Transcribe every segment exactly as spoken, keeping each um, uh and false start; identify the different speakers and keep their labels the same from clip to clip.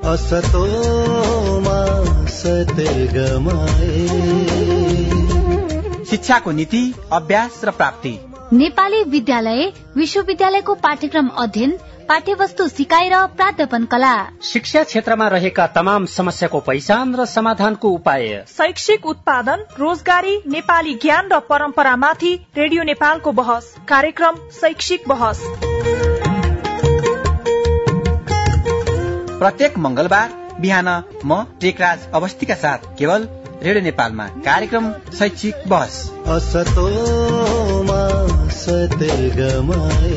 Speaker 1: असतो मा सत्यगमय।
Speaker 2: शिक्षाको नीति, अभ्यास र प्राप्ति।
Speaker 3: नेपाली विद्यालय विश्वविद्यालयको पाठ्यक्रम अध्ययन, पाठ्यवस्तु सिकाइ र प्राध्यापन कला।
Speaker 4: शिक्षा क्षेत्रमा रहेका तमाम समस्याको पहिचान र समाधानको उपाय।
Speaker 5: शैक्षिक उत्पादन, रोजगारी, नेपाली ज्ञान र परम्परामाथि रेडियो नेपालको बहस कार्यक्रम शैक्षिक बहस
Speaker 2: प्रत्येक मंगलबार बिहान म टेकराज अवस्थीका साथ केवल रेडियो नेपालमा कार्यक्रम शैक्षिक बहस।
Speaker 1: असतो मा सत्यगमय।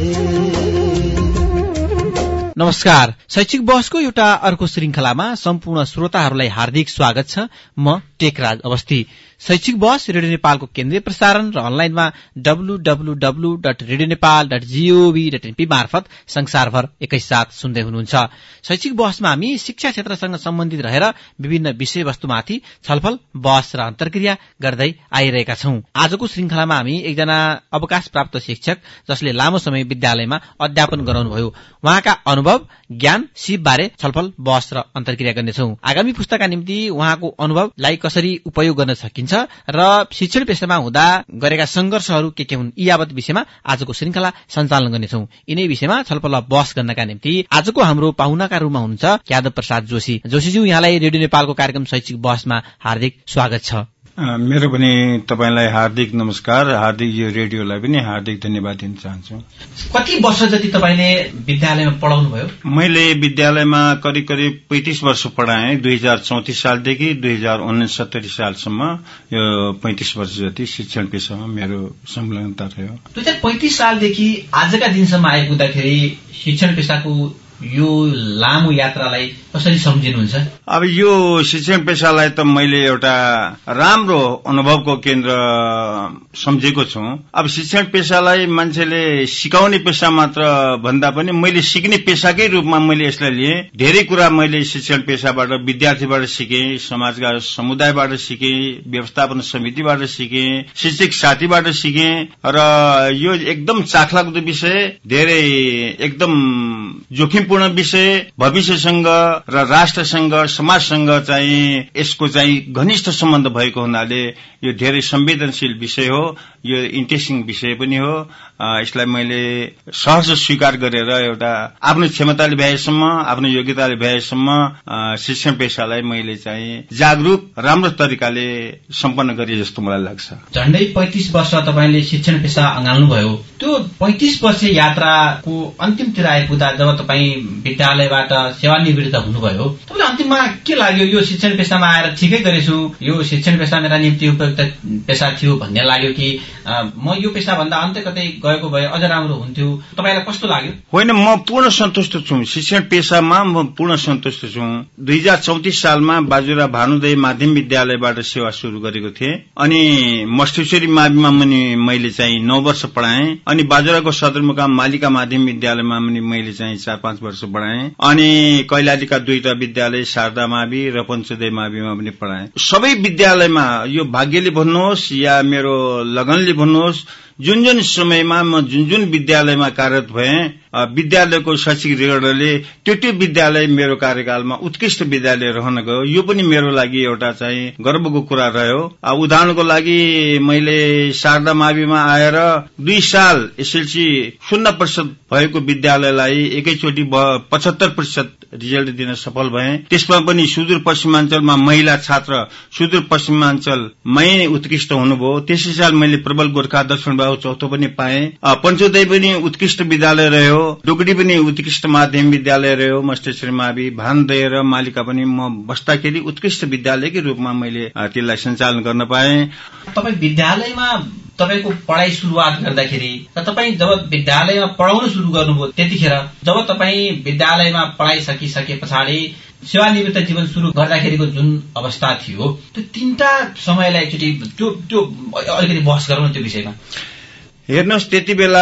Speaker 6: नमस्कार, शैक्षिक बहसको एउटा अर्को श्रृंखलामा सम्पूर्ण श्रोताहरूलाई हार्दिक स्वागत छ। म टेकराज अवस्थी। शैक्षिक बहस रेडियो नेपालको केन्द्रीय प्रसारण र अनलाइनमा W W W dot radio Nepal dot GOV dot NP मार्फत संसारभर एकैसाथ सुन्दै हुनुहुन्छ। शैक्षिक बहसमा हामी शिक्षा क्षेत्रसँग सम्बन्धित रहेर विभिन्न विषयवस्तुमाथि छलफल, बहस र अन्तर्क्रिया गर्दै आइरहेका छौं। आजको श्रृंखलामा हामी एकजना अवकाश प्राप्त शिक्षक जसले लामो समय विद्यालयमा अध्यापन गराउनुभयो, उहाँका अनुभव, ज्ञान, सिप बारे छलफल, बहस र अन्तर्क्रिया गर्नेछौं। आगामी पुस्ताका निम्ति उहाँको अनुभवलाई कसरी उपयोग गर्न सकिन्छ र शिक्षण पेशामा हुँदा गरेका संघर्षहरू के के हुन्, यी यावत विषयमा आजको श्रृंखला सञ्चालन गर्नेछौं। यिनै विषयमा छलफल बहस गर्नका निम्ति आजको हाम्रो पाहुनाका रूपमा हुनुहुन्छ यादव प्रसाद जोशी। जोशीज्यू, यहाँलाई रेडियो नेपालको कार्यक्रम शैक्षिक बहसमा हार्दिक स्वागत छ।
Speaker 7: मेरो पनि तपाईलाई हार्दिक नमस्कार, हार्दिक यो रेडियोलाई पनि हार्दिक धन्यवाद दिन चाहन्छु।
Speaker 6: कति वर्ष जति तपाईले विद्यालयमा पढाउनु भयो?
Speaker 7: मैले विद्यालयमा करिब करिब पैंतिस वर्ष पढाएँ। दुई हजार चौतिस सालदेखि दुई हजार उनसत्तरी सालसम्म यो पैंतिस वर्ष जति शिक्षण पेशामा मेरो संलग्नता रह्यो।
Speaker 6: दुई हजार पैंतिस सालदेखि आजका दिनसम्म आइपुग्दाखेरि शिक्षण पेशाको यो लामो यात्रालाई कसरी सम्झिनुहुन्छ?
Speaker 7: अब यो शिक्षण पेशालाई त मैले एउटा राम्रो अनुभवको केन्द्र सम्झेको छु। अब शिक्षण पेशालाई मान्छेले सिकाउने पेशा मात्र भन्दा पनि मैले सिक्ने पेशाकै रूपमा मैले यसलाई लिएँ। धेरै कुरा मैले शिक्षण पेशाबाट, विद्यार्थीबाट सिकेँ, समाजका समुदायबाट सिकेँ, व्यवस्थापन समितिबाट सिकेँ, शिक्षक साथीबाट सिकेँ र यो एकदम चाखलाग्दो विषय, धेरै एकदम जोखिमपूर्ण विषय, भविष्यसँग र राष्ट्रसँग, समाजसँग चाहिँ यसको चाहिँ घनिष्ठ सम्बन्ध भएको हुनाले यो धेरै संवेदनशील विषय हो। यो इन्ट्रेस्टिङ विषय पनि हो। यसलाई मैले सहज स्वीकार गरेर एउटा आफ्नो क्षमताले भ्याएसम्म, आफ्नो योग्यताले भ्याएसम्म शिक्षण पेशालाई मैले चाहिँ जागरूक, राम्रो तरिकाले सम्पन्न गरे जस्तो मलाई लाग्छ।
Speaker 6: झण्डै पैंतिस वर्ष तपाईले शिक्षण पेशा अँगाल्नुभयो। त्यो पैंतिस वर्ष यात्राको अन्तिमतिर आइपुग्दा जब तपाईँ विद्यालयबाट सेवानिवृत्त हुनुभयो, तपाईँलाई अन्तिममा के लाग्यो? यो शिक्षण पेशामा आएर ठिकै गरेछु, यो शिक्षण पेशा मेरा निम्ति उपयुक्त पेशा थियो भन्ने लाग्यो कि म यो पेशा भन्दा अन्त्य कतै गएको भए अझ राम्रो हुन्थ्यो? तपाईँलाई कस्तो लाग्यो?
Speaker 7: होइन, म पूर्ण सन्तुष्ट छु। शिक्षण पेशामा म पूर्ण सन्तुष्ट छु। दुई हजार चौतिस सालमा बाजुरा भानुदय माध्यमिक विद्यालयबाट सेवा सुरु गरेको थिएँ। अनि मस्तेश्वरी माविमा पनि मैले चाहिँ नौ वर्ष पढाएँ। अनि बाजुराको सदरमुकाम मालिका माध्यमिक विद्यालयमा पनि मैले चाहिँ चार पाँच वर्ष पढाएँ। अनि कैलालीका दुईटा विद्यालय शारदा मावि र पञ्चोदय माविमा पनि पढाएँ। सबै विद्यालयमा यो भाग्यले भन्नुहोस् या मेरो लगनले भन्नुहोस्, जुन जुन समयमा म जुन जुन विद्यालयमा कार्यरत भएँ, विद्यालयको शैक्षिक रेकर्डले त्यो त्यो विद्यालय मेरो कार्यकालमा उत्कृष्ट विद्यालय रहन गयो। यो पनि मेरो लागि एउटा चाहिँ गर्वको कुरा रह्यो। उदाहरणको लागि मैले शारदा माविमा आएर दुई साल एसएलसी शून्य प्रतिशत भएको विद्यालयलाई एकैचोटि पचहत्तर प्रतिशत रिजल्ट दिन सफल भए। त्यसमा पनि सुदूरपश्चिमाञ्चलमा महिला छात्र सुदूरपश्चिमाञ्चलमै उत्कृष्ट हुनुभयो। त्यसै साल मैले प्रबल गोर्खा दक्षिण बाहु चौथो पनि पाएँ। पञ्चोदय पनि उत्कृष्ट विद्यालय रह्यो, डोगडी पनि उत्कृष्ट माध्यमिक विद्यालय रह्यो, मस्तेश्वरी मावि, भानुदय र मालिका पनि म बस्दाखेरि उत्कृष्ट विद्यालयकै रूपमा मैले त्यसलाई सञ्चालन गर्न पाएँ।
Speaker 6: तपाईँ विद्यालयमा तपाईको पढाइ सुरुवात गर्दाखेरि र तपाईँ जब विद्यालयमा पढाउन सुरु गर्नुभयो त्यतिखेर जब तपाईँ विद्यालयमा पढाइ सकिसके पछाडि सेवानिवृत्त जीवन सुरु गर्दाखेरिको जुन अवस्था थियो, त्यो तीनटा समयलाई एकचोटि त्यो त्यो अलिकति बहस गरौँ त्यो विषयमा।
Speaker 7: हेर्नुहोस्, त्यति बेला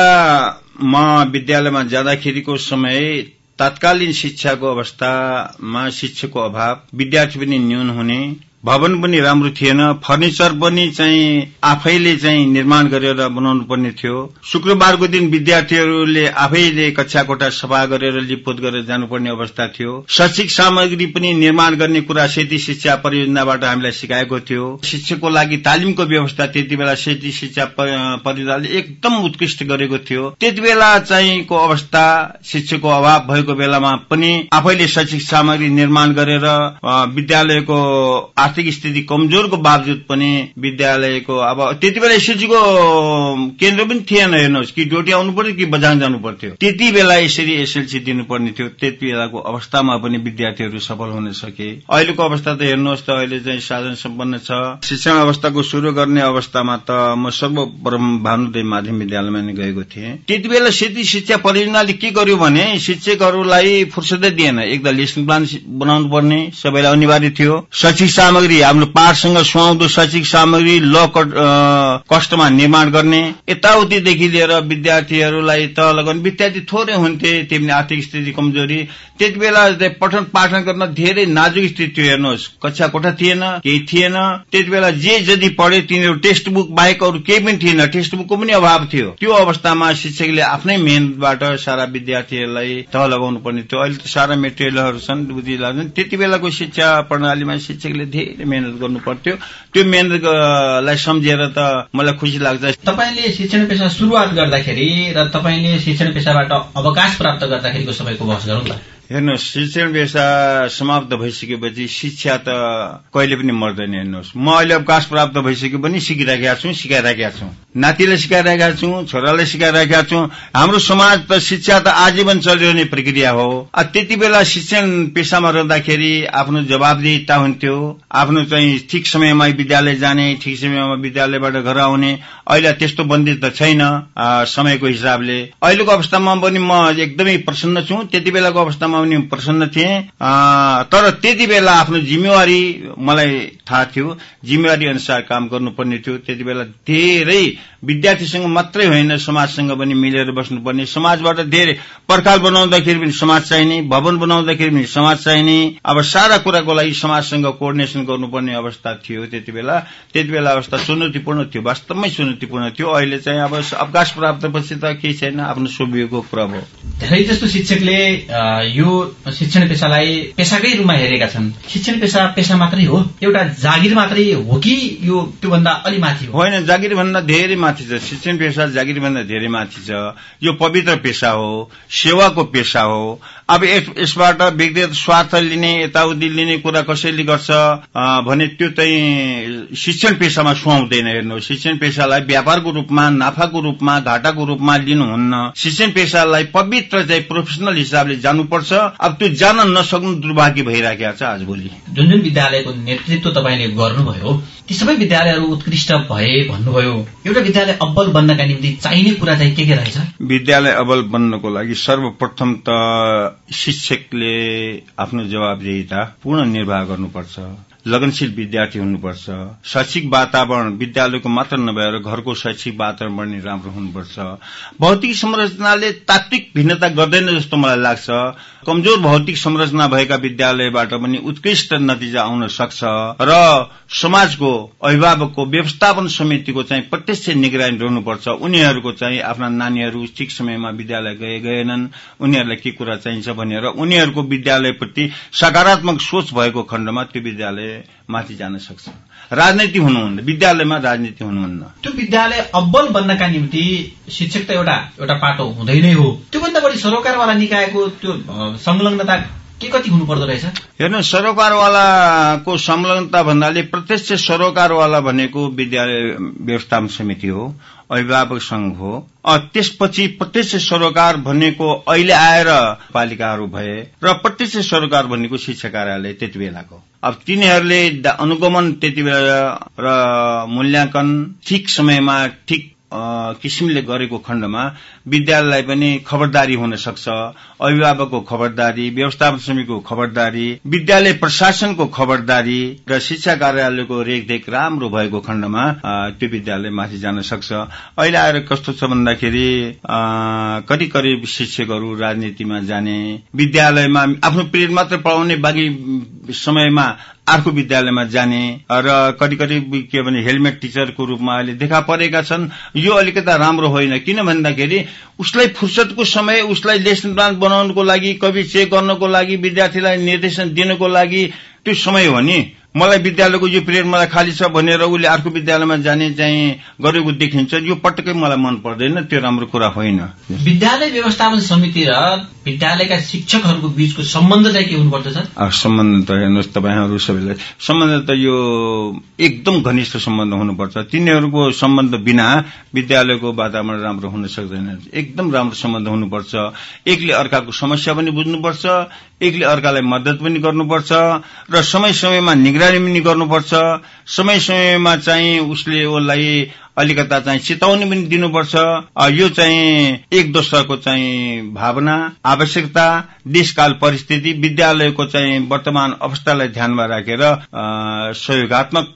Speaker 7: म विद्यालयमा जाँदाखेरिको समय तात्कालीन शिक्षाको अवस्थामा शिक्षकको अभाव, विद्यार्थी पनि न्यून हुने, भवन पनि राम्रो थिएन, फर्निचर पनि चाहिँ आफैले चाहिँ निर्माण गरेर बनाउनु पर्ने थियो। शुक्रबारको दिन विद्यार्थीहरूले आफैले कक्षा कोठा सफा गरेर लिपपोत गरेर जानुपर्ने अवस्था थियो। शैक्षिक सामग्री पनि निर्माण गर्ने कुरा सेती शिक्षा परियोजनाबाट हामीलाई सिकाएको थियो। शिक्षकको लागि तालिमको व्यवस्था त्यति बेला सेती शिक्षा परियोजनाले एकदम उत्कृष्ट गरेको थियो। त्यति बेला चाहिँको अवस्था शिक्षकको अभाव भएको बेलामा पनि आफैले शैक्षिक सामग्री निर्माण गरेर विद्यालयको आर्थिक स्थिति कमजोरको बावजुद पनि विद्यालयको अब त्यति बेला एसएलसीको केन्द्र पनि थिएन। हेर्नुहोस् कि डोटी आउनु पर्यो कि बझाङ जानु पर्थ्यो। त्यति बेला यसरी एसएलसी दिनुपर्ने थियो। त्यति बेलाको अवस्थामा पनि विद्यार्थीहरू सफल हुन सके। अहिलेको अवस्था त हेर्नुहोस् त अहिले चाहिँ साधन सम्पन्न छ। शिक्षण अवस्थाको सुरु गर्ने अवस्थामा त म सर्वप्रथम भानुदय माध्यमिक विद्यालयमा नै गएको थिएँ। त्यति बेला सेती शिक्षा परियोजनाले के गर्यो भने शिक्षकहरूलाई फुर्सदै दिएन। एक त लेसन प्लान बनाउनु पर्ने सबैलाई अनिवार्य थियो। शैक्षिक सामग्री हाम्रो पाठसँग सुहाउँदो शैक्षिक सामग्री ल कष्टमा निर्माण गर्ने, यताउतिदेखि लिएर विद्यार्थीहरूलाई तह लगाउने। विद्यार्थी थोरै हुन्थे, त्यही आर्थिक स्थिति कमजोरी। त्यति बेला पठन पाठन गर्न धेरै नाजुक स्थिति थियो। हेर्नुहोस् कक्षा कोठा थिएन, केही थिएन। त्यति बेला जे जति पढे तिनीहरू टेक्स्ट बुक बाहेक अरू केही पनि थिएन। टेक्स्ट बुकको पनि अभाव थियो। त्यो अवस्थामा शिक्षकले आफ्नै मेहनतबाट सारा विद्यार्थीहरूलाई तह लगाउनु पर्ने थियो। अहिले त सारा मेटेरियलहरू छन्, बुझिरहेछन्। त्यति बेलाको शिक्षा प्रणालीमा शिक्षकले धेरै मेहनत गर्नु पर्थ्यो। त्यो मेहनतलाई सम्झेर त मलाई खुसी लाग्छ।
Speaker 6: तपाईले शिक्षण पेशा सुरुवात गर्दाखेरि र तपाईले शिक्षण पेशाबाट अवकाश प्राप्त गर्दाखेरिको समयको बहस गरौँ न।
Speaker 7: हेर्नुहोस् शिक्षण पेशा समाप्त भइसकेपछि शिक्षा त कहिले पनि मर्दैन। हेर्नुहोस् म अहिले अवकाश प्राप्त भइसके पनि सिकिरहेका छौँ, सिकाइरहेका छौँ, नातिलाई सिकाइरहेका छौँ, छोरालाई सिकाइरहेका छौँ। हाम्रो समाज त शिक्षा त आजीवन चलिरहने प्रक्रिया हो। त्यति बेला शिक्षण पेशामा रहँदाखेरि आफ्नो जवाबदेहिता हुन्थ्यो। आफ्नो चाहिँ ठिक समयमा विद्यालय जाने, ठिक समयमा विद्यालयबाट घर आउने। अहिले त्यस्तो बन्दी त छैन समयको हिसाबले। अहिलेको अवस्थामा पनि म एकदमै प्रसन्न छु। त्यति बेलाको अवस्थामा पनि प्रसन्न थिए। तर त्यति बेला आफ्नो जिम्मेवारी मलाई थाहा थियो, जिम्मेवारी अनुसार काम गर्नुपर्ने थियो। त्यति बेला धेरै विद्यार्थीसँग मात्रै होइन समाजसँग पनि मिलेर बस्नुपर्ने। समाजबाट धेरै पर्खाल बनाउँदाखेरि पनि समाज चाहिने, भवन बनाउँदाखेरि पनि समाज चाहिने। अब सारा कुराको लागि समाजसँग कोअर्डिनेसन गर्नुपर्ने अवस्था थियो त्यति बेला। त्यति बेला अवस्था चुनौतीपूर्ण थियो, वास्तवमै चुनौतीपूर्ण थियो। अहिले चाहिँ अब अवकाश प्राप्तपछि त केही छैन, आफ्नो सौभाग्यको कुरा हो।
Speaker 6: धेरै जस्तो शिक्षकले यो शिक्षण पेशालाई पेशाकै रूपमा हेरेका छन्। शिक्षण पेशा पेशा मात्रै हो, एउटा जागिर मात्रै हो कि यो त्योभन्दा अलि माथि हो?
Speaker 7: होइन, जागिर भन्दा धेरै माथि छ। शिक्षण पेशा जागिर भन्दा धेरै माथि छ। यो पवित्र पेशा हो, सेवाको पेशा हो। अब यसबाट व्यक्तिगत स्वार्थ लिने, यताउति लिने कुरा कसैले गर्छ भने त्यो चाहिँ शिक्षण पेशामा सुहाउँदैन। हेर्नु, शिक्षण पेशालाई व्यापारको रूपमा, नाफाको रूपमा, घाटाको रूपमा लिनुहुन्न। शिक्षण पेशालाई पवित्र चाहिँ प्रोफेसनल हिसाबले जानुपर्छ। अब त्यो जान नसक्नु दुर्भाग्य भइराखेको छ आजभोलि।
Speaker 6: जुन जुन विद्यालयको नेतृत्व तपाईँले गर्नुभयो ती सबै विद्यालयहरू उत्कृष्ट भए भन्नुभयो। एउटा विद्यालय अब्बल बन्नका निम्ति चाहिने कुरा चाहिँ के के रहेछ?
Speaker 7: विद्यालय अब्बल बन्नको लागि सर्वप्रथम त शिक्षकले आफ्नो जवाबदेहिता पूर्ण निर्वाह गर्नुपर्छ। लगनशील विद्यार्थी हुनुपर्छ। शैक्षिक वातावरण विद्यालयको मात्र नभएर घरको शैक्षिक वातावरण पनि राम्रो हुनुपर्छ। भौतिक संरचनाले तात्विक भिन्नता गर्दैन जस्तो मलाई लाग्छ। कमजोर भौतिक संरचना भएका विद्यालयबाट पनि उत्कृष्ट नतिजा आउन सक्छ र समाजको अभिभावकको व्यवस्थापन समितिको चाहिँ प्रत्यक्ष निगरानी रहनुपर्छ। उनीहरूको चाहिँ आफ्ना नानीहरू ठिक समयमा विद्यालय गए गएनन्, उनीहरूलाई के कुरा चाहिन्छ भनेर उनीहरूको विद्यालयप्रति सकारात्मक सोच भएको खण्डमा त्यो विद्यालय माथि जान सक्छ। राजनीति हुनुहुन्न, विद्यालयमा राजनीति हुनुहुन्न।
Speaker 6: त्यो विद्यालय अब्बल बन्नका निम्ति शिक्षक त एउटा एउटा पाटो हुँदै नै हो। त्योभन्दा बढी सरोकारवाला निकायको त्यो संलग्नता के कति हुनुपर्दो रहेछ?
Speaker 7: हेर्नु, सरोकारवालाको संलग्नता भन्नाले प्रत्यक्ष सरोकारवाला भनेको विद्यालय व्यवस्थापन समिति हो, अभिभावक संघ हो। त्यसपछि प्रत्यक्ष सरोकार भनेको अहिले आएर पालिकाहरू भए र प्रत्यक्ष सरोकार भनेको शिक्षा कार्यालय त्यति बेलाको। अब तिनीहरूले अनुगमन त्यति बेला र मूल्याङ्कन ठिक समयमा ठिक किसिमले गरेको खण्डमा विद्यालयलाई पनि खबरदारी हुन सक्छ। अभिभावकको खबरदारी, व्यवस्थापन समितिको खबरदारी, विद्यालय प्रशासनको खबरदारी र शिक्षा कार्यालयको रेखदेख राम्रो भएको खण्डमा त्यो विद्यालय माथि जान सक्छ। अहिले आएर कस्तो छ भन्दाखेरि करिब करिब शिक्षकहरू राजनीतिमा जाने, विद्यालयमा आफ्नो पिरियड मात्र पढाउने, बाँकी समयमा अर्को विद्यालयमा जाने र कति कति के भने हेलमेट टिचरको रूपमा अहिले देखा परेका छन्। यो अलिकता राम्रो होइन, किन भन्दाखेरि उसलाई फुर्सदको समय, उसलाई लेसन प्लान बनाउनको लागि, कवि चेक गर्नको लागि, विद्यार्थीलाई निर्देशन दिनको लागि त्यो समय हो नि। मलाई विद्यालयको यो पिरियड मलाई खाली छ भनेर उसले अर्को विद्यालयमा जाने चाहिँ गरेको देखिन्छ, यो पटक्कै मलाई मन पर्दैन, त्यो राम्रो कुरा होइन।
Speaker 6: विद्यालय व्यवस्थापन समिति र विद्यालयका शिक्षकहरूको बीचको सम्बन्ध चाहिँ के हुनुपर्छ सर?
Speaker 7: सम्बन्ध त हेर्नुहोस् तपाईँहरू सबैलाई, सम्बन्ध त यो एकदम घनिष्ठ सम्बन्ध हुनुपर्छ। तिनीहरूको सम्बन्ध बिना विद्यालयको वातावरण राम्रो हुन सक्दैन। एकदम राम्रो सम्बन्ध हुनुपर्छ। एकले अर्काको समस्या पनि बुझ्नुपर्छ, एकले अर्कालाई मद्दत पनि गर्नुपर्छ र समय समयमा निगरानी पनि गर्नुपर्छ। समय समयमा चाहिँ उसले उसलाई अलिकता चाहिँ चेतावनी पनि दिनुपर्छ। यो चाहिँ एक दोस्रोको चाहिँ भावना, आवश्यकता, देशकाल परिस्थिति, विद्यालयको चाहिँ वर्तमान अवस्थालाई ध्यानमा राखेर सहयोगात्मक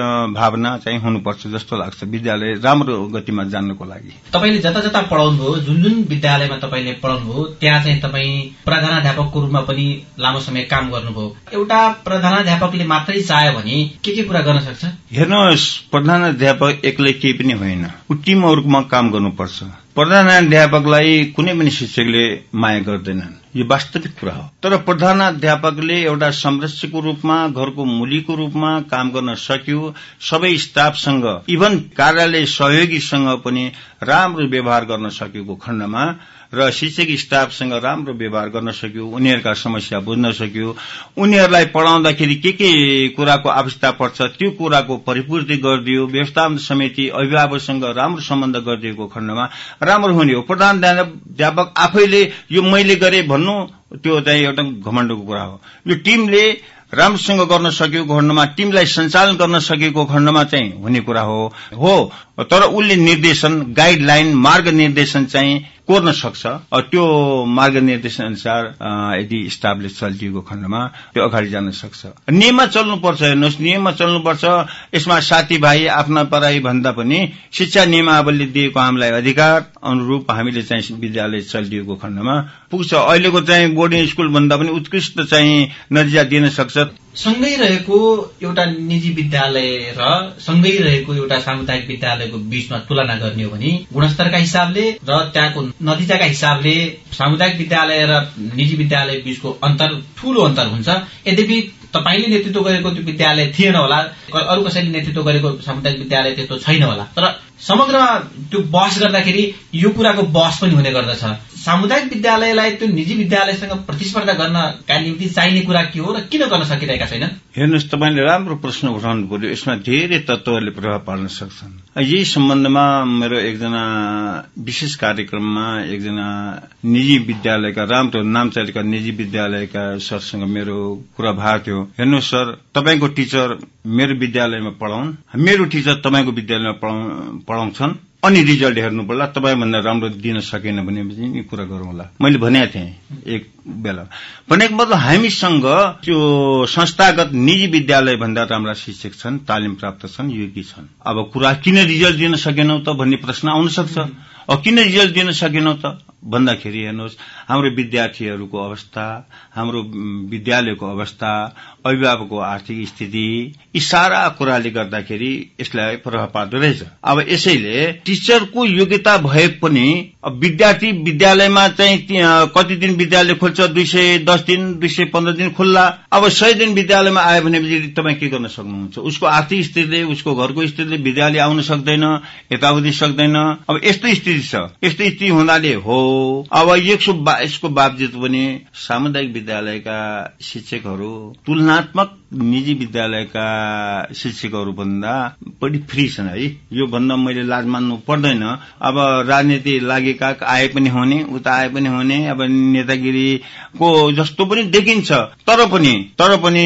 Speaker 7: भावना चाहिँ हुनुपर्छ जस्तो लाग्छ विद्यालय राम्रो गतिमा जान्नको लागि।
Speaker 6: तपाईले जता जता पढाउनुभयो, जुन जुन विद्यालयमा तपाईले पढाउनुभयो, त्यहाँ चाहिँ तपाईँ प्रधानाध्यापकको रूपमा पनि लामो समय काम गर्नुभयो। एउटा प्रधानाध्यापकले मात्रै चाह्यो भने के के कुरा गर्न सक्छ?
Speaker 7: हेर्नुहोस्, प्रधानाध्यापक एक्लै केही पनि होइन, ऊ टिमवर्कमा काम गर्नुपर्छ। प्रधानाध्यापकलाई कुनै पनि शिक्षकले माया गर्दैनन्, यो वास्तविक कुरा हो। तर प्रधानाध्यापकले एउटा संरक्षकको रूपमा, घरको मूलीको रूपमा काम गर्न सक्यो, सबै स्टाफसँग, इभन कार्यालय सहयोगीसँग पनि राम्रो व्यवहार गर्न सकेको खण्डमा र शिक्षक स्टाफसँग राम्रो व्यवहार गर्न सक्यो, उनीहरूका समस्या बुझ्न सक्यो, उनीहरूलाई पढाउँदाखेरि के के कुराको आवश्यकता पर्छ त्यो कुराको परिपूर्ति गरिदियो, व्यवस्थापन समिति अभिभावकसँग राम्रो सम्बन्ध गरिदिएको खण्डमा राम्रो हुने हो। प्रधानाध्यापक आफैले यो मैले गरे भन्नु त्यो चाहिँ एउटा घमण्डको कुरा हो। यो टिमले राम्रोसँग गर्न सकेको खण्डमा, टिमलाई सञ्चालन गर्न सकेको खण्डमा चाहिँ हुने कुरा हो हो तर उसले निर्देशन, गाइडलाइन, मार्ग निर्देशन चाहिँ कोर्न सक्छ। त्यो मार्ग निर्देशन अनुसार यदि स्टाफले चलिदिएको खण्डमा त्यो अगाडि जान सक्छ। नियममा चल्नुपर्छ। हेर्नुहोस्, नियममा चल्नुपर्छ। यसमा साथीभाइ आफ्ना पराई भन्दा पनि शिक्षा नियमावली दिएको हामीलाई अधिकार अनुरूप हामीले चाहिँ विद्यालय चलिदिएको खण्डमा पुग्छ। अहिलेको चाहिँ बोर्डिङ स्कुल भन्दा पनि उत्कृष्ट चाहिँ नतिजा दिन सक्छ।
Speaker 6: सँगै रहेको एउटा निजी विद्यालय र सँगै रहेको एउटा सामुदायिक विद्यालयको बीचमा तुलना गर्ने हो भने गुणस्तरका हिसाबले र त्यहाँको नतिजाका हिसाबले सामुदायिक विद्यालय र निजी विद्यालय बीचको अन्तर ठूलो अन्तर हुन्छ। यद्यपि तपाईले नेतृत्व गरेको त्यो विद्यालय थिएन होला, अरू कसैले नेतृत्व गरेको सामुदायिक विद्यालय त्यस्तो छैन होला, तर समग्रमा त्यो बहस गर्दाखेरि यो कुराको बहस पनि हुने गर्दछ। सामुदायिक विद्यालयलाई त्यो निजी विद्यालयसँग प्रतिस्पर्धा गर्नका निम्ति चाहिने कुरा के हो र किन गर्न सकिरहेका छैनन्?
Speaker 7: हेर्नुहोस्, तपाईँले राम्रो प्रश्न उठाउनु पर्यो। यसमा धेरै तत्त्वहरूले प्रभाव पार्न सक्छन्। यही सम्बन्धमा मेरो एकजना विशेष कार्यक्रममा एकजना निजी विद्यालयका, राम्रो नाम चलेका निजी विद्यालयका सरसँग मेरो कुरा भएको थियो। हेर्नुहोस् सर, तपाईँको टिचर मेरो विद्यालयमा पढाउन्, मेरो टिचर तपाईँको विद्यालयमा पढाउँछन्, अनि रिजल्ट हेर्नु पर्ला, तपाईँभन्दा राम्रो दिन सकेन भनेपछि नि कुरा गरौँला। मैले भनेको थिएँ एक बेला। भनेको मतलब हामीसँग त्यो संस्थागत निजी विद्यालय भन्दा राम्रा शिक्षक छन्, तालिम प्राप्त छन्, योगी छन्। अब कुरा किन रिजल्ट दिन सकेनौ त भन्ने प्रश्न आउन सक्छ। अब किन रिजल्ट दिन सकेनौ त भन्दाखेरि हेर्नुहोस्, हाम्रो विद्यार्थीहरूको अवस्था, हाम्रो विद्यालयको अवस्था, अभिभावकको आर्थिक स्थिति, यी सारा कुराले गर्दाखेरि यसलाई प्रभाव पार्दो रहेछ। अब यसैले टिचरको योग्यता भए पनि विद्यार्थी विद्यालयमा चाहिँ कति दिन विद्यालय खोल्छ? दुई सय दस दिन, दुई सय पन्ध्र दिन खुल्ला। अब सय दिन विद्यालयमा आयो भनेपछि तपाईँ के गर्न सक्नुहुन्छ? उसको आर्थिक स्थितिले, उसको घरको स्थितिले विद्यालय आउन सक्दैन, यताउति सक्दैन। अब यस्तो स्थिति छ। यस्तो स्थिति हुनाले हो अब यसको यसको बावजुद पनि सामुदायिक विद्यालयका शिक्षकहरू तुलनात्मक निजी विद्यालयका शिक्षकहरू भन्दा बढी फ्री छन् है। यो भन्दा मैले लाज मान्नु पर्दैन। अब राजनीति लागेका आए पनि हुने, उता आए पनि हुने, अब नेतागिरीको जस्तो पनि देखिन्छ। तर पनि तर पनि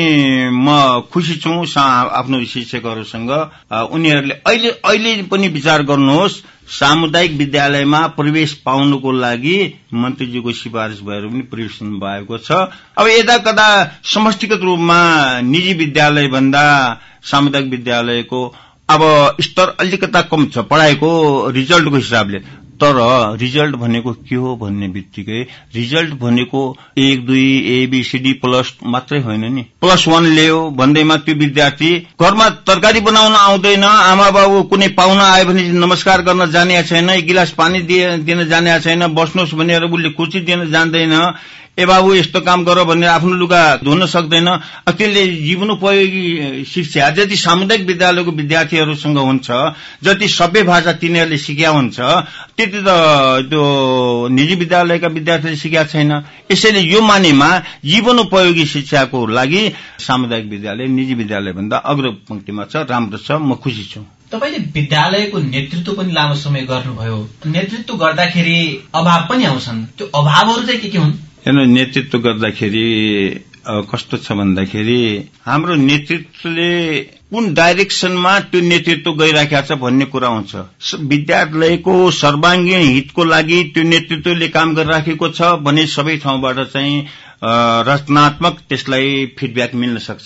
Speaker 7: म खुसी छु आफ्नो शिक्षकहरूसँग। उनीहरूले अहिले अहिले पनि विचार गर्नुहोस्, सामुदायिक विद्यालयमा प्रवेश पाउनुको लागि मन्त्रीज्यूको सिफारिस भएर पनि प्रवेश भएको छ। अब यता कता समष्टिगत रूपमा निजी विद्यालय भन्दा सामुदायिक विद्यालयको अब स्तर अलिकता कम छ पढाइको रिजल्टको हिसाबले। तर रिजल्ट भनेको के हो भन्ने बित्तिकै रिजल्ट भनेको एक दुई एबीसीडी प्लस मात्रै होइन नि, प्लस वान ल्यायो भन्दैमा त्यो विद्यार्थी घरमा तरकारी बनाउन आउँदैन, आमा बाबु कुनै पाहुना आयो भने नमस्कार गर्न जाने छैन, एक गिलास पानी दिन जाने छैन, बस्नुहोस् भनेर उसले कुर्सी दिन जान्दैन, ए बाबु यस्तो काम गर भनेर आफ्नो लुगा धुन सक्दैन। त्यसले जीवनोपयोगी शिक्षा जति सामुदायिक विद्यालयको विद्यार्थीहरूसँग हुन्छ, जति सभ्य भाषा तिनीहरूले सिक्या हुन्छ, त्यति त त्यो निजी विद्यालयका विद्यार्थीले सिकेका छैन। यसैले यो मानेमा जीवनोपयोगी शिक्षाको लागि सामुदायिक विद्यालय निजी विद्यालय भन्दा अग्रपंक्तिमा छ, राम्रो छ, म खुसी छु।
Speaker 6: तपाईले विद्यालयको नेतृत्व पनि लामो समय गर्नुभयो, नेतृत्व गर्दाखेरि अभाव पनि आउँछन्, त्यो अभावहरू चाहिँ के के हुन्?
Speaker 7: हेर्नु, नेतृत्व गर्दाखेरि कस्तो छ भन्दाखेरि हाम्रो नेतृत्वले कुन डाइरेक्सनमा त्यो नेतृत्व गइराखेको छ भन्ने कुरा हुन्छ। विद्यालयको सर्वाङ्गीण हितको लागि त्यो नेतृत्वले काम गरिराखेको छ भने सबै ठाउँबाट चाहिँ रचनात्मक त्यसलाई फिडब्याक मिल्न सक्छ,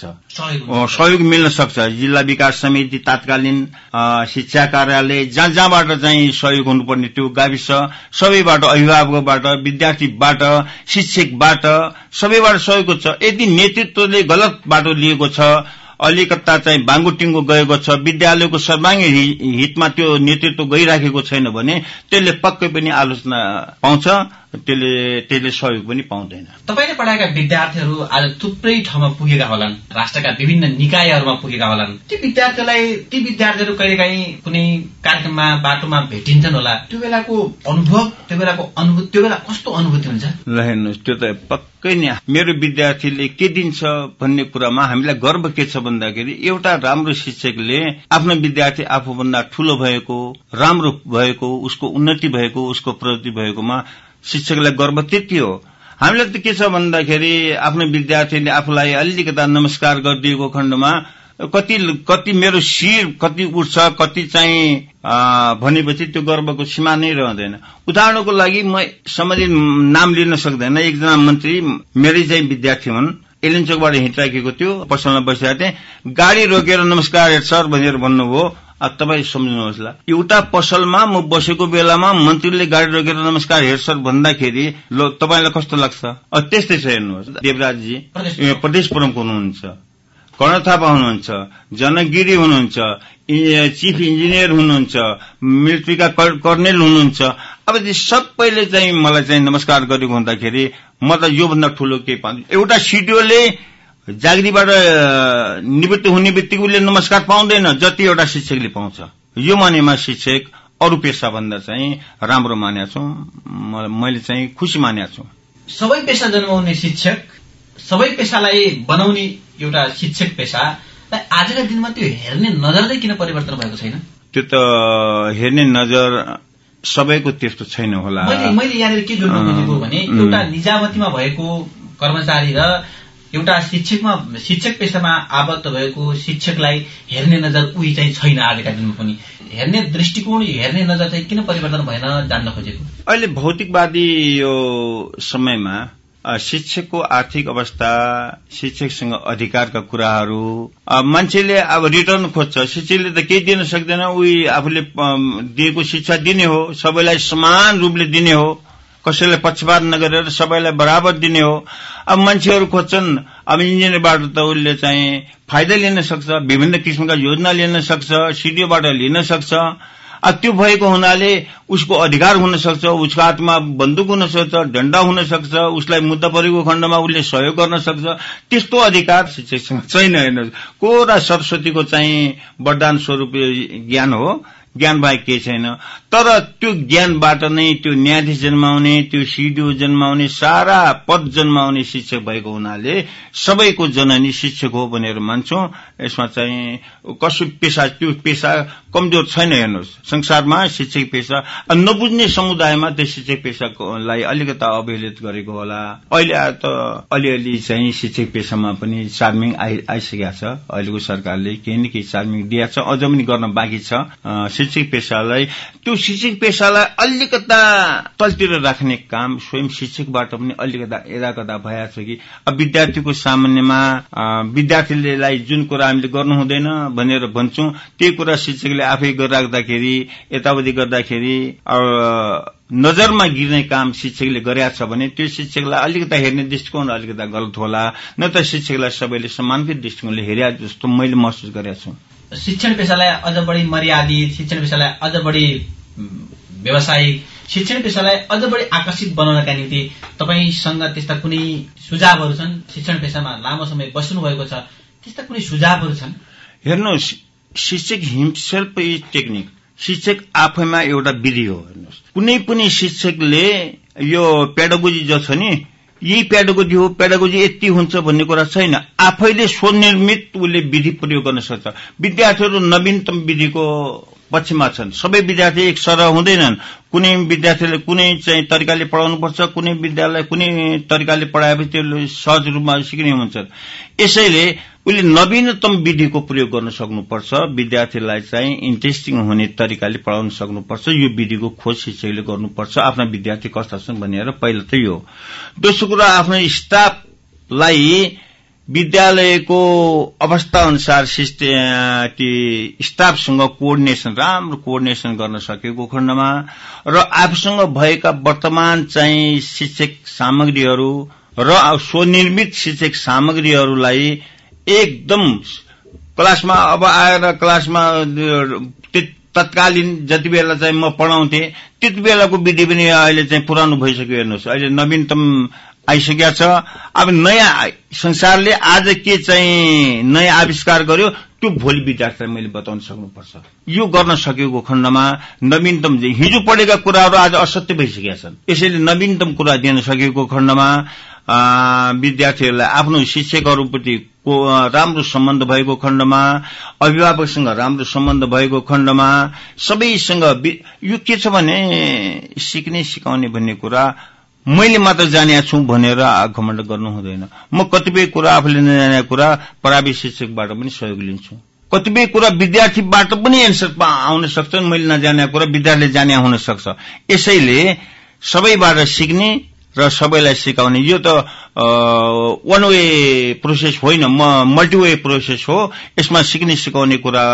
Speaker 7: सहयोग मिल्न सक्छ। जिल्ला विकास समिति, तात्कालीन शिक्षा कार्यालय, जहाँ जहाँबाट चाहिँ सहयोग हुनुपर्ने त्यो गाविस सबैबाट, अभिभावकबाट, विद्यार्थीबाट, शिक्षकबाट, सबैबाट सहयोग छ। यदि नेतृत्वले गलत बाटो लिएको छ, अलिकता चाहिँ बाङ्गुटिङ्गो गएको छ, विद्यालयको सर्वाङ्गीण हितमा त्यो नेतृत्व गइराखेको छैन भने त्यसले पक्कै पनि आलोचना पाउँछ, त्यसले त्यसले सहयोग पनि पाउँदैन।
Speaker 6: तपाईले पढाएका विद्यार्थीहरू आज थुप्रै ठाउँमा पुगेका होलान्, राष्ट्रका विभिन्न निकायहरूमा पुगेका होलान्। ती विद्यार्थीलाई ती विद्यार्थीहरू कहिलेकाहीँ कुनै कार्यक्रममा बाटोमा भेटिन्छन् होला, त्यो बेलाको अनुभव, त्यो बेलाको अनुभूति, त्यो बेला कस्तो अनुभूति हुन्छ?
Speaker 7: ल हेर्नुहोस्, त्यो त पक्कै नै मेरो विद्यार्थीले के दिन्छ भन्ने कुरामा हामीलाई गर्व के छ भन्दाखेरि एउटा राम्रो शिक्षकले आफ्नो विद्यार्थी आफूभन्दा ठूलो भएको, राम्रो भएको, उसको उन्नति भएको, उसको प्रगति भएकोमा शिक्षकलाई गर्व त्यति हो। हामीलाई त के छ भन्दाखेरि आफ्नो विद्यार्थीले आफूलाई अलिकता नमस्कार गरिदिएको खण्डमा कति कति मेरो शिर कति उठ्छ, कति चाहिँ भनेपछि त्यो गर्वको सीमा नै रहँदैन। उदाहरणको लागि म सम्बन्धित नाम लिन सक्दैन, एकजना मन्त्री मेरै चाहिँ विद्यार्थी हुन्, एलिनचोकबाट हिँडिराखेको थियो, पसलमा बसिरहेको थिएँ, गाडी रोकेर नमस्कार सर भनेर भन्नुभयो। तपाईँ सम्झिनुहोस् ल, एउटा पसलमा म बसेको बेलामा मन्त्रीले गाडी रोकेर नमस्कार हेर सर भन्दाखेरि लो तपाईँलाई कस्तो लाग्छ? त्यस्तै छ। हेर्नुहोस्, देवराजजी प्रदेश प्रमुख हुनुहुन्छ, कर्ण थापा हुनुहुन्छ, जनगिरी हुनुहुन्छ, चिफ इन्जिनियर हुनुहुन्छ, मिलिट्रीका कर्नेल हुनुहुन्छ। अब सबैले चाहिँ मलाई चाहिँ नमस्कार गरेको हुँदाखेरि म त योभन्दा ठूलो केही पाउँदैन। एउटा सिडिओले जागिरीबाट निवृत्त हुने बित्तिकै उसले नमस्कार पाउँदैन जति एउटा शिक्षकले पाउँछ। यो मानेमा शिक्षक अरू पेशा भन्दा चाहिँ राम्रो मानेको छु, मैले चाहिँ खुसी मानेको छु।
Speaker 6: सबै पेशा जन्माउने शिक्षक, सबै पेशालाई बनाउने एउटा शिक्षक पेशा, आजका दिनमा त्यो हेर्ने नजर चाहिँ किन परिवर्तन भएको छैन? त्यो
Speaker 7: त हेर्ने नजर सबैको त्यस्तो छैन होला।
Speaker 6: मैले मैले यहाँनिर के जोड्नु खोजेको भने एउटा निजामतीमा भएको कर्मचारी र एउटा शिक्षकमा शिक्षक पेशामा आबद्ध भएको शिक्षकलाई हेर्ने नजर उही चाहिँ छैन। आजका दिनमा पनि हेर्ने दृष्टिकोण, हेर्ने नजर चाहिँ किन परिवर्तन भएन जान्न खोजेको।
Speaker 7: अहिले भौतिकवादी यो समयमा शिक्षकको आर्थिक अवस्था, शिक्षकसँग अधिकारका कुराहरू मान्छेले अब रिटर्न खोज्छ। शिक्षकले त केही दिन सक्दैन, उही आफूले दिएको शिक्षा दिने हो, सबैलाई समान रूपले दिने हो, कसैलाई पक्षपात नगरेर सबैलाई बराबर दिने हो। अब मान्छेहरू खोज्छन्, अब इन्जिनियरबाट त उसले चाहिँ फाइदा लिन सक्छ, विभिन्न किसिमका योजना लिन सक्छ, सिडिओबाट लिन सक्छ। अब त्यो भएको हुनाले उसको अधिकार हुन सक्छ, उसको हातमा बन्दुक हुन सक्छ, डण्डा हुन सक्छ, उसलाई मुद्दा परेको खण्डमा उसले सहयोग गर्न सक्छ। त्यस्तो अधिकार शिक्षकसँग छैन। हेर्नुहोस्, कोरा सरस्वतीको चाहिँ वरदान स्वरूप ज्ञान हो, ज्ञान बाहेक केही छैन। तर त्यो ज्ञानबाट नै त्यो न्यायाधीश जन्माउने, त्यो सिडिओ जन्माउने, सारा पद जन्माउने शिक्षक भएको हुनाले सबैको जननी शिक्षक हो भनेर मान्छौं। यसमा चाहिँ कसै पेशा, त्यो पेशा कमजोर छैन। हेर्नुहोस्, संसारमा शिक्षक पेशा नबुझ्ने समुदायमा त्यो शिक्षक पेशालाई अलिकता अवहेलित गरेको होला। अहिले त अलिअलि चाहिँ शिक्षक पेशामा पनि चार्मिङ आइसकेको छ। अहिलेको सरकारले केही न केही चार्मिङ दिएको छ, अझ पनि गर्न बाँकी छ। शिक्षक पेशालाई त्यो शिक्षक पेशालाई अलिकता तलतिर राख्ने काम स्वयं शिक्षकबाट पनि अलिकता यदाकदा भइरहेको छ कि अब विद्यार्थीको सामान्यमा विद्यार्थीलाई जुन कुरा हामीले गर्नु हुँदैन भनेर भन्छौं त्यही कुरा शिक्षकले आफै गरिराख्दाखेरि यताउति गर्दाखेरि नजरमा गिर्ने काम शिक्षकले गरेका छ भने त्यो शिक्षकलाई अलिकता हेर्ने दृष्टिकोण अलिकता गलत होला, न त शिक्षकलाई सबैले सम्मानित दृष्टिकोणले हेरे जस्तो मैले महसुस गरेको छु।
Speaker 6: शिक्षण पेशालाई अझ बढी मर्यादित, शिक्षण पेशालाई अझ बढी व्यावसायिक, शिक्षण पेशालाई अझ बढी आकर्षित बनाउनका निम्ति तपाईसँग त्यस्ता कुनै सुझावहरू छन्? शिक्षण पेशामा लामो समय बस्नु भएको छ, त्यस्ता कुनै सुझावहरू छन्?
Speaker 7: हेर्नुहोस्, शिक्षक हिमसेल्फ इज टेक्निक। शिक्षक आफैमा एउटा विधि हो। हेर्नुहोस्, कुनै पनि शिक्षकले यो पेडागोजी जो छ नि, यही पेडागोजी हो, पेडागोजी यति हुन्छ भन्ने कुरा छैन। आफैले स्वनिर्मित उसले विधि प्रयोग गर्न सक्छ। विद्यार्थीहरू नवीनतम विधिको पक्षमा छन्। सबै विद्यार्थी एक सरह हुँदैनन्। कुनै विद्यार्थीले कुनै चाहिँ तरिकाले पढाउनुपर्छ, कुनै विद्यालय कुनै तरिकाले पढाएपछि त्यो सहज रूपमा सिक्ने हुन्छ। यसैले उसले नवीनतम विधिको प्रयोग गर्न सक्नुपर्छ। विद्यार्थीलाई चाहिँ इन्ट्रेस्टिङ हुने तरिकाले पढाउन सक्नुपर्छ। यो विधिको खोज शिक्षकले गर्नुपर्छ, आफ्ना विद्यार्थी कस्ता छन् भनेर। पहिला त यो। दोस्रो कुरा, आफ्नो स्टाफलाई विद्यालयको अवस्था अनुसार स्टाफसँग कोअर्डिनेसन, राम्रो कोअर्डिनेसन गर्न सकेको खण्डमा र आफूसँग भएका वर्तमान चाहिँ शिक्षक सामग्रीहरू र स्वनिर्मित शिक्षक सामग्रीहरूलाई एकदम क्लासमा अब आएर क्लासमा तत्कालीन जति बेला चाहिँ म पढाउँथे त्यति बेलाको विधि पनि अहिले चाहिँ पुरानो भइसक्यो। हेर्नुहोस्, अहिले नवीनतम आइसकेको छ। अब नयाँ संसारले आज के चाहिँ नयाँ आविष्कार गर्यो त्यो भोलि विद्यार्थीलाई मैले बताउन सक्नुपर्छ। यो गर्न सकेको खण्डमा नवीनतम हिजो पढेका कुराहरू आज असत्य भइसकेका छन्। यसैले नवीनतम कुरा दिन सकेको खण्डमा विद्यार्थीहरूलाई आफ्नो शिक्षकहरूप्रति राम्रो सम्बन्ध भएको खण्डमा, अभिभावकसँग राम्रो सम्बन्ध भएको खण्डमा, सबैसँग यो के छ भने सिक्ने सिकाउने भन्ने कुरा मैले मात्र जानेको छु भनेर घमण्ड गर्नु हुँदैन। म कतिपय कुरा आफूले नजानेको कुरा प्राविधिक शिक्षकबाट पनि सहयोग लिन्छु। कतिपय कुरा विद्यार्थीबाट पनि एन्सर आउन सक्छन्। मैले नजानेको कुरा विद्यार्थीले जाने हुन सक्छ। यसैले सबैबाट सिक्ने र सबैलाई सिकाउने यो त वान वे प्रोसेस होइन, मल्टी वे प्रोसेस हो। यसमा सिक्ने सिकाउने कुरा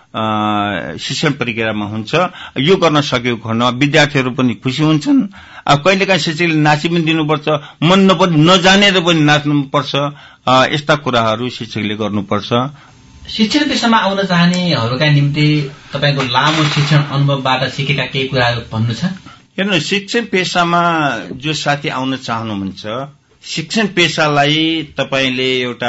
Speaker 7: शिक्षण प्रक्रियामा हुन्छ। यो गर्न सकेको खण्डमा विद्यार्थीहरू पनि खुसी हुन्छन्। अब कहिलेकाहीँ शिक्षकले नाची पनि दिनुपर्छ, मन नपनि नजानेर पनि नाच्नुपर्छ। यस्ता कुराहरू शिक्षकले गर्नुपर्छ।
Speaker 6: शिक्षण पेशामा आउन चाहनेहरूका निम्ति तपाईको लामो शिक्षण अनुभवबाट सिकेका केही कुराहरू भन्नु छ?
Speaker 7: हेर्नु, शिक्षण पेशामा जो साथी आउन चाहनुहुन्छ, शिक्षण पेशालाई तपाईले एउटा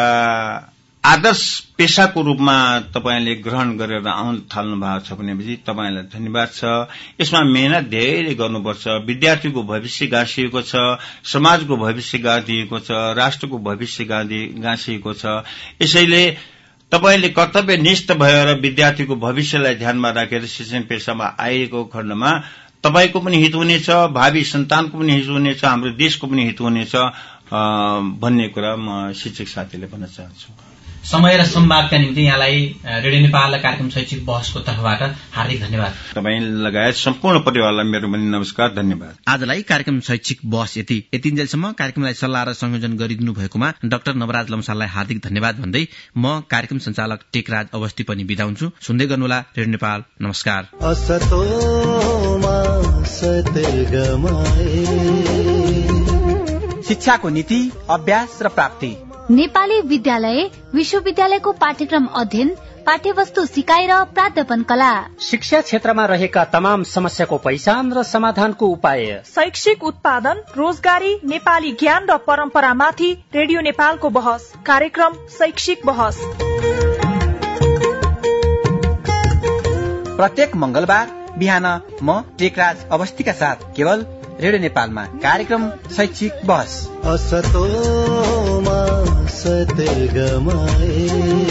Speaker 7: आदर्श पेशाको रूपमा तपाईले ग्रहण गरेर आउन थाल्नु भएको छ भनेपछि तपाईलाई धन्यवाद छ। यसमा मेहनत धेरै गर्नुपर्छ। विद्यार्थीको भविष्य गाँसिएको छ, समाजको भविष्य गाँसिएको छ, राष्ट्रको भविष्य गाँसिएको छ। यसैले तपाईले कर्तव्यनिष्ठ भएर विद्यार्थीको भविष्यलाई ध्यानमा राखेर शिक्षण पेशामा आएको खण्डमा तपाईको पनि हित हुनेछ, भावी सन्तानको पनि हित हुनेछ, हाम्रो देशको पनि हित हुनेछ भन्ने कुरा म शिक्षक साथीले भन्न चाहन्छु।
Speaker 6: समय र संवादका निम्ति यहाँलाई रेडियो नेपाल कार्यक्रम शैक्षिक बहसको तर्फबाट हार्दिक धन्यवाद।
Speaker 7: तपाईँ लगायत सम्पूर्ण परिवारलाई मेरो पनि नमस्कार, धन्यवाद।
Speaker 6: आजलाई कार्यक्रम शैक्षिक बहस यति यतिन्जेलसम्म कार्यक्रमलाई सल्लाह र संयोजन गरिदिनु भएकोमा डाक्टर नवराज लम्साललाई हार्दिक धन्यवाद भन्दै म कार्यक्रम संचालक टेकराज अवस्थी पनि बिदा हुन्छु। सुन्दै गर्नुहोला रेडियो नेपाल। नमस्कार।
Speaker 2: शिक्षाको नीति, अभ्यास र प्राप्ति,
Speaker 3: नेपाली विद्यालय विश्वविद्यालयको पाठ्यक्रम अध्ययन, पाठ्यवस्तु सिकाइ र प्राध्यापन कला,
Speaker 4: शिक्षा क्षेत्रमा रहेका तमाम समस्याको पहिचान र समाधानको उपाय,
Speaker 5: शैक्षिक उत्पादन, रोजगारी, नेपाली ज्ञान र परम्परामाथि रेडियो नेपालको बहस। कार्यक्रम शैक्षिक बहस
Speaker 2: प्रत्येक मंगलबार बिहान म टेकराज अवस्थीका साथ केवल रेडियो नेपालमा कार्यक्रम शैक्षिक बहस।
Speaker 1: असतोमा सत्यगमय